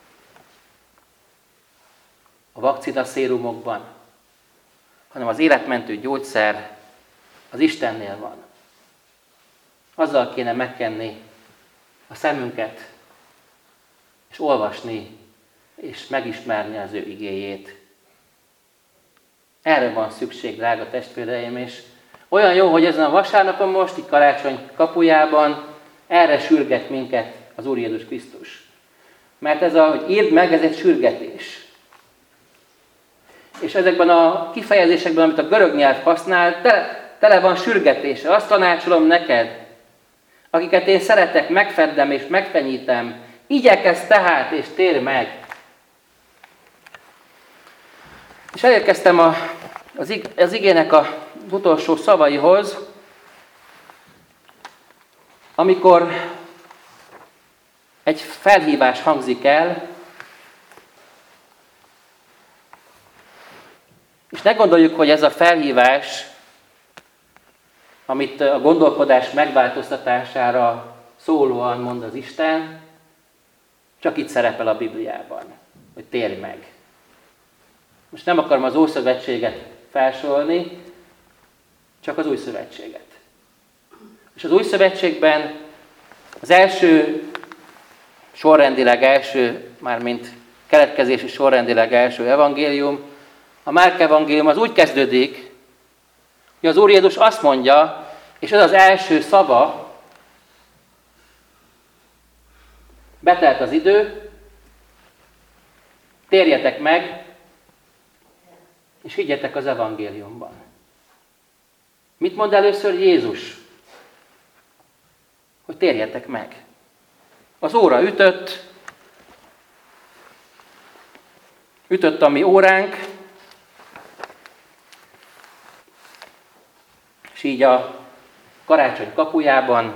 a vakcina szérumokban, hanem az életmentő gyógyszer az Istennél van. azzal kéne megkenni a szemünket, és olvasni, és megismerni az ő igéjét. Erre van szükség, drága testvéreim, és olyan jó, hogy ezen a vasárnapon most, itt karácsony kapujában, erre sürget minket az Úr Jézus Krisztus. Mert ez, ahogy írd meg, ez egy sürgetés. És ezekben a kifejezésekben, amit a görög nyelv használ, tele, tele van sürgetése. Azt tanácsolom neked, akiket én szeretek, megfeddem és megfenyítem, igyekezz tehát, és térj meg. És elérkeztem a, az, ig, az igének az utolsó szavaihoz, amikor egy felhívás hangzik el, és ne gondoljuk, hogy ez a felhívás, amit a gondolkodás megváltoztatására szólóan mond az Isten, csak itt szerepel a Bibliában, hogy térj meg. Most nem akarom az Ószövetséget felsorolni, csak az Új Szövetséget. És az Új Szövetségben az első, sorrendileg első, mármint keletkezési sorrendileg első evangélium, a Márk evangélium az úgy kezdődik, hogy az Úr Jézus azt mondja, és ez az első szava, betelt az idő, térjetek meg, és higgyetek az evangéliumban. Mit mond először Jézus? Hogy térjetek meg. Az óra ütött, ütött a mi óránk, és így a karácsony kapujában,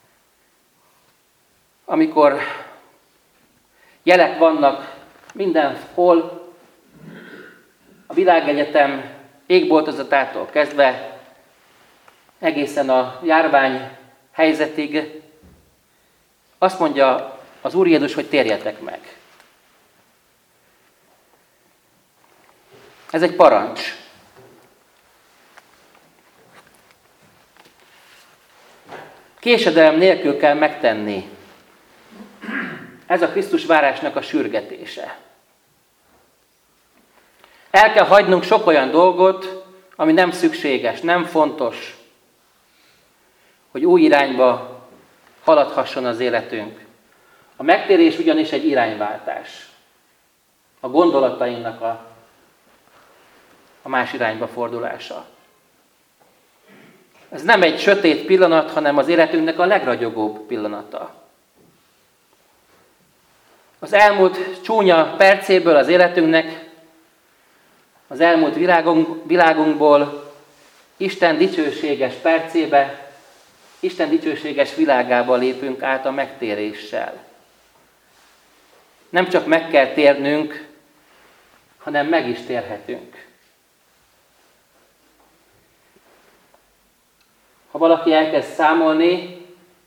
amikor jelek vannak mindenhol, a világegyetem égboltozatától kezdve, egészen a járvány helyzetig, azt mondja az Úr Jézus, hogy térjetek meg. Ez egy parancs. Késedelem nélkül kell megtenni. Ez a Krisztus várásnak a sürgetése. El kell hagynunk sok olyan dolgot, ami nem szükséges, nem fontos, hogy új irányba haladhasson az életünk. A megtérés ugyanis egy irányváltás. A gondolatainknak a, a más irányba fordulása. Ez nem egy sötét pillanat, hanem az életünknek a legragyogóbb pillanata. Az elmúlt csúnya percéből az életünknek, az elmúlt világunk, világunkból Isten dicsőséges percébe, Isten dicsőséges világába lépünk át a megtéréssel. Nem csak meg kell térnünk, hanem meg is térhetünk. Ha valaki elkezd számolni,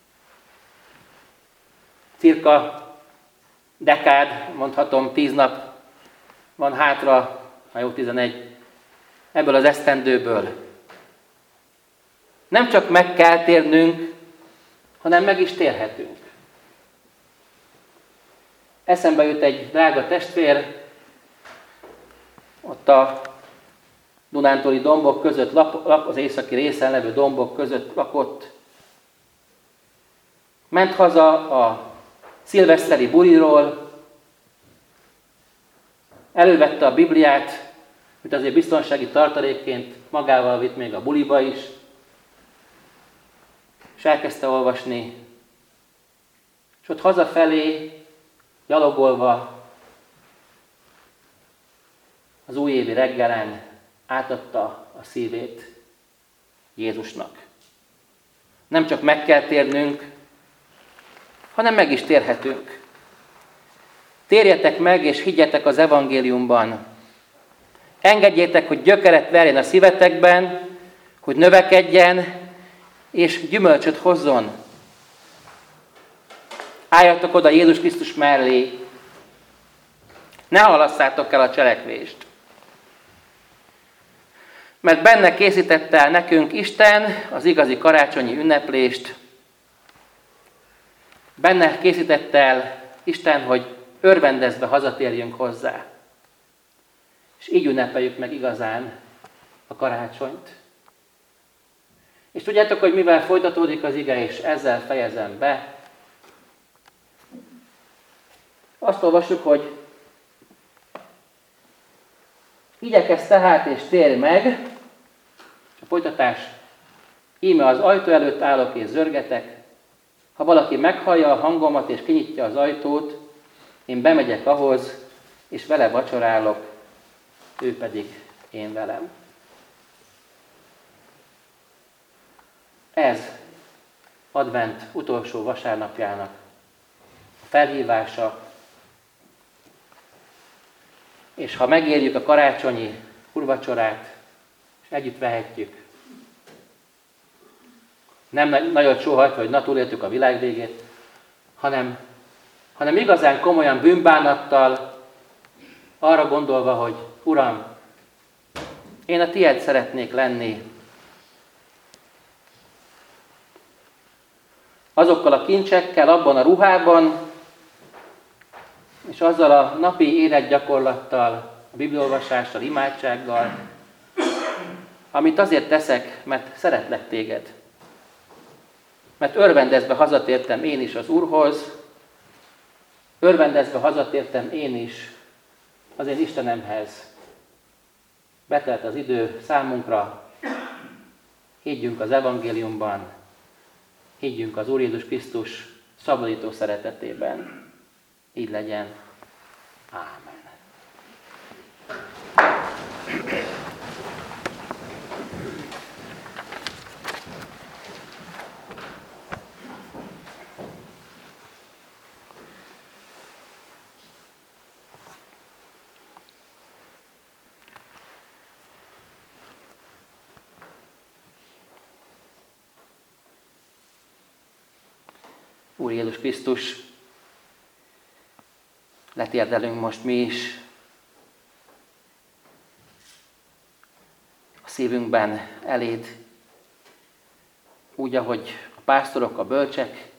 cirka dekád, mondhatom, tíz nap van hátra, ha jó, tizenegy, ebből az esztendőből. Nem csak meg kell térnünk, hanem meg is térhetünk. Eszembe jut egy drága testvér, ott a dunántúli dombok között, lap, lap, az északi részen levő dombok között lakott. Ment haza a szilveszteri buliról, elővette a Bibliát, mint azért biztonsági tartalékként magával vitt még a buliba is, és elkezdte olvasni, és ott hazafelé, gyalogolva, az újévi reggelen átadta a szívét Jézusnak. Nem csak meg kell térnünk, hanem meg is térhetünk. Térjetek meg, és higgyetek az evangéliumban. Engedjétek, hogy gyökeret verjen a szívetekben, hogy növekedjen, és gyümölcsöt hozzon. Álljatok oda Jézus Krisztus mellé. Ne halasszátok el a cselekvést. Mert benne készítette el nekünk Isten az igazi karácsonyi ünneplést, Benne készítette el Isten, hogy örvendezve hazatérjünk hozzá. És így ünnepeljük meg igazán a karácsonyt. És tudjátok, hogy mivel folytatódik az ige, és ezzel fejezem be. Azt olvassuk, hogy igyekezz tehát és térj meg, a folytatás, íme az ajtó előtt állok és zörgetek, ha valaki meghallja a hangomat és kinyitja az ajtót, én bemegyek ahhoz, és vele vacsorálok, ő pedig én velem. Ez advent utolsó vasárnapjának a felhívása, és ha megérjük a karácsonyi úrvacsorát, és együtt vehetjük, nem nagyot sóhajtva, hogy na túléltük a világ végét, hanem, hanem igazán komolyan bűnbánattal, arra gondolva, hogy Uram, én a tiéd szeretnék lenni. Azokkal a kincsekkel, abban a ruhában, és azzal a napi életgyakorlattal, a bibliaolvasással, imádsággal, amit azért teszek, mert szeretlek téged. Mert örvendezve hazatértem én is az Úrhoz, örvendezve hazatértem én is az én Istenemhez. Betelt az idő számunkra, higgyünk az evangéliumban, higgyünk az Úr Jézus Krisztus szabadító szeretetében. Így legyen. Ámen. Úr Jézus Krisztus, letérdelünk most mi is a szívünkben eléd, úgy, ahogy a pásztorok, a bölcsek,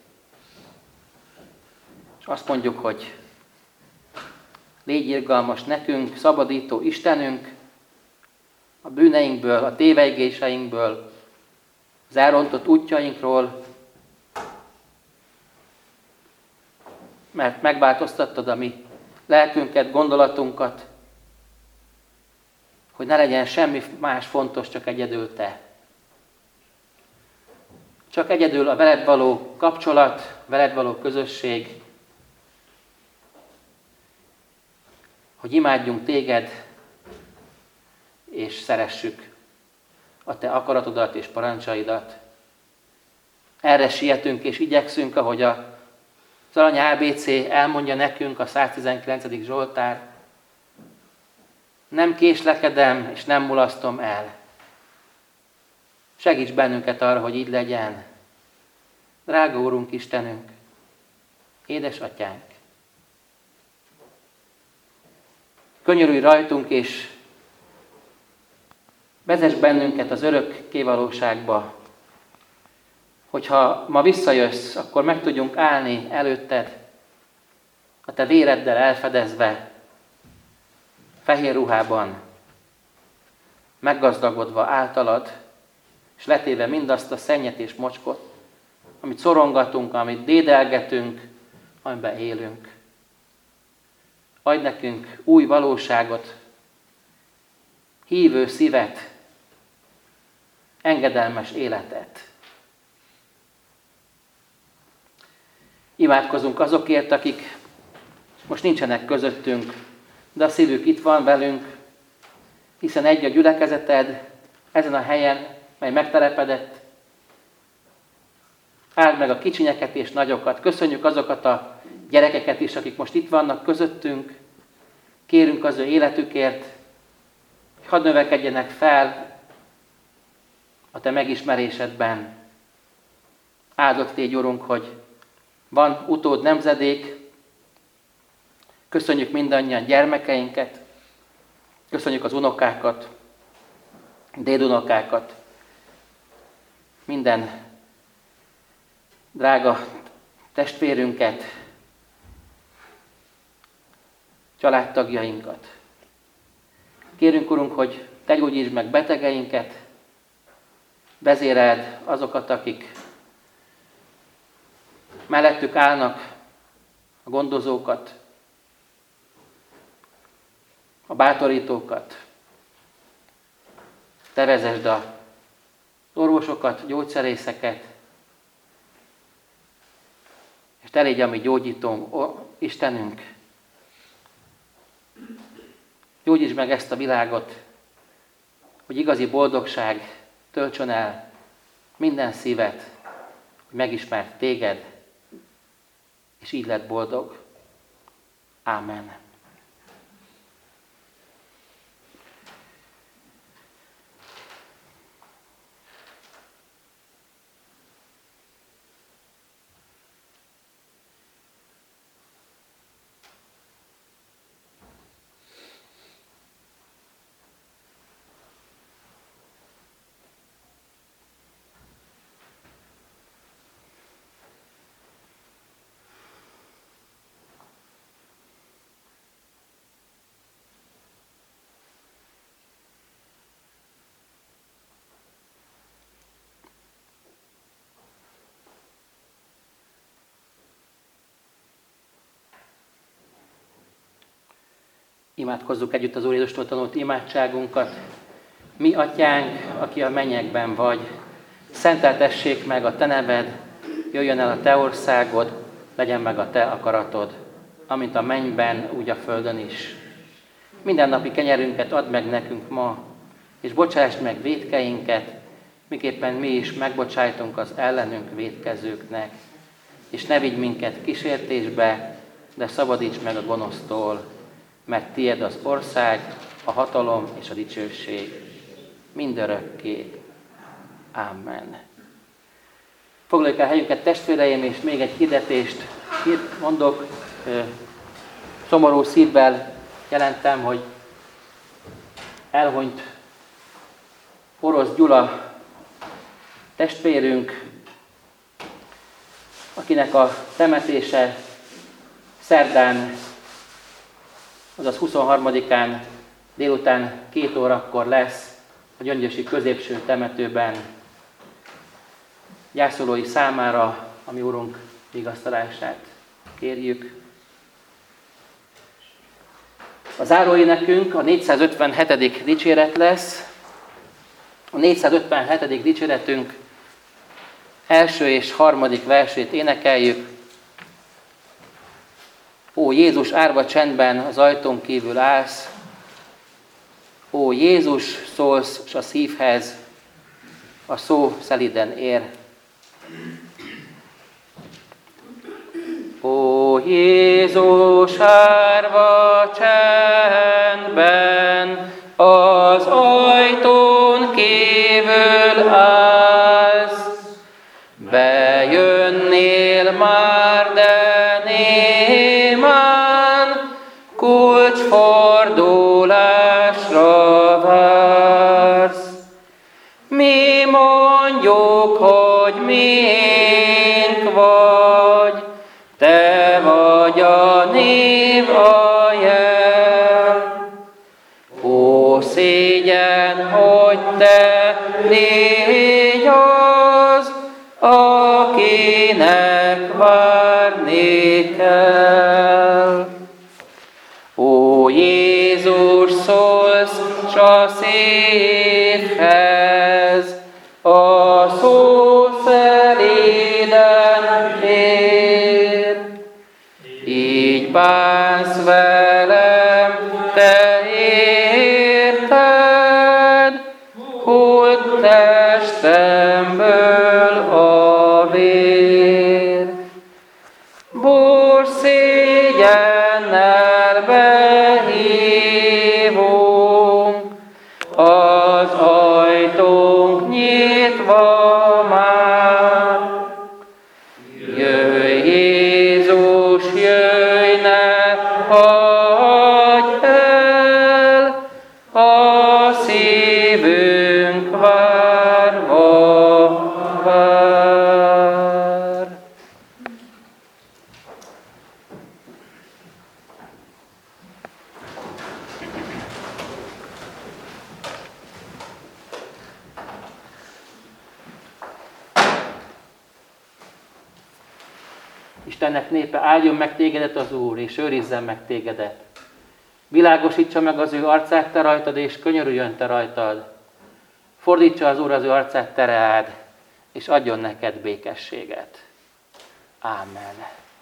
és azt mondjuk, hogy légy irgalmas nekünk, szabadító Istenünk, a bűneinkből, a tévejgéseinkből, az elrontott útjainkról, mert megváltoztattad a mi lelkünket, gondolatunkat, hogy ne legyen semmi más fontos, csak egyedül te. Csak egyedül a veled való kapcsolat, veled való közösség, hogy imádjunk téged, és szeressük a te akaratodat és parancsaidat. Erre sietünk és igyekszünk, ahogy a az Arany á bé cé elmondja nekünk a száztizenkilencedik Zsoltár. Nem késlekedem és nem mulasztom el. Segíts bennünket arra, hogy így legyen. Drága Úrunk, Istenünk, édesatyánk, könyörülj rajtunk, és vezess bennünket az örök kévalóságba, hogyha ma visszajössz, akkor meg tudjunk állni előtted, a te véreddel elfedezve, fehér ruhában, meggazdagodva általad, és letéve mindazt a szennyet és mocskot, amit szorongatunk, amit dédelgetünk, amiben élünk. Adj nekünk új valóságot, hívő szívet, engedelmes életet. Imádkozunk azokért, akik most nincsenek közöttünk, de a szívük itt van velünk, hiszen egy a gyülekezeted ezen a helyen, mely megtelepedett. Áld meg a kicsinyeket és nagyokat. Köszönjük azokat a gyerekeket is, akik most itt vannak közöttünk. Kérünk az ő életükért, hogy hadd növekedjenek fel a te megismerésedben. Áldott légy, Urunk, hogy van utód nemzedék. Köszönjük mindannyian gyermekeinket, köszönjük az unokákat, dédunokákat, minden drága testvérünket, családtagjainkat. Kérünk, Urunk, hogy Te gyógyítsd meg betegeinket, vezéreld azokat, akik mellettük állnak, a gondozókat, a bátorítókat. Te vezesd az orvosokat, gyógyszerészeket, és Te légy a mi gyógyítónk, Istenünk. Gyógyítsd meg ezt a világot, hogy igazi boldogság töltsön el minden szívet, hogy megismert Téged, és így lett boldog. Ámen. Imádkozzuk együtt az Úr Jézustól tanult imádságunkat. Mi, Atyánk, aki a mennyekben vagy, szenteltessék meg a Te neved, jöjjön el a Te országod, legyen meg a Te akaratod, amint a mennyben, úgy a földön is. Mindennapi kenyerünket add meg nekünk ma, és bocsásd meg vétkeinket, miképpen mi is megbocsájtunk az ellenünk vétkezőknek. És ne vigy minket kísértésbe, de szabadíts meg a gonosztól, mert tiéd az ország, a hatalom és a dicsőség mindörökké. Amen. Foglaljuk el helyünket, testvéreim, és még egy hirdetést mondok. Szomorú szívvel jelentem, hogy elhunyt Orosz Gyula testvérünk, akinek a temetése szerdán, azaz huszonharmadikán délután két órakor lesz a gyöngyösi középső temetőben. Gyászolói számára a mi Úrunk vigasztalását kérjük. A záróénekünk a négyszázötvenhetedik dicséret lesz. A négyszázötvenhetedik dicséretünk első és harmadik versét énekeljük. Ó Jézus, árva csendben az ajtón kívül állsz. Ó Jézus, szólsz s a szívhez, a szó szeliden ér. Ó Jézus, árva csendben az ajtón kívül állsz. Bejönnél már, de némán kulcsfordulásra vársz. Mi mondjuk, hogy miénk vagy, te vagy a név, a jel. Ó szégyen, hogy te légy az, akinek várni kell. Ó Jézus, szólsz s a szívhez, a szó szelíden ér. Így bánsz velem, te érted, hult testemből a vér. Bús szégyennel behívunk, az ajtónk nyitva már. Jöjj Jézus, jöjj, ne Istennek népe, áldjon meg tégedet az Úr, és őrizzen meg tégedet. Világosítsa meg az ő arcát te rajtad, és könyörüljön te rajtad. Fordítsa az Úr az ő arcát te reád, és adjon neked békességet. Ámen.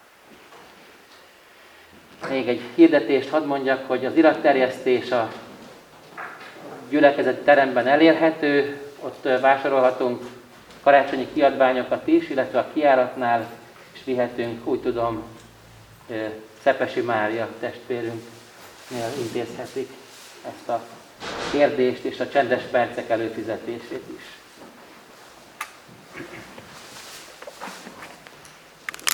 Még egy hirdetést hadd mondjak, hogy az iratterjesztés a gyülekezeti teremben elérhető, ott vásárolhatunk karácsonyi kiadványokat is, illetve a kijáratnál is vihetünk, úgy tudom, Szepesi Mária testvérünknél intézhetik ezt a kérdést és a csendes percek előfizetését is.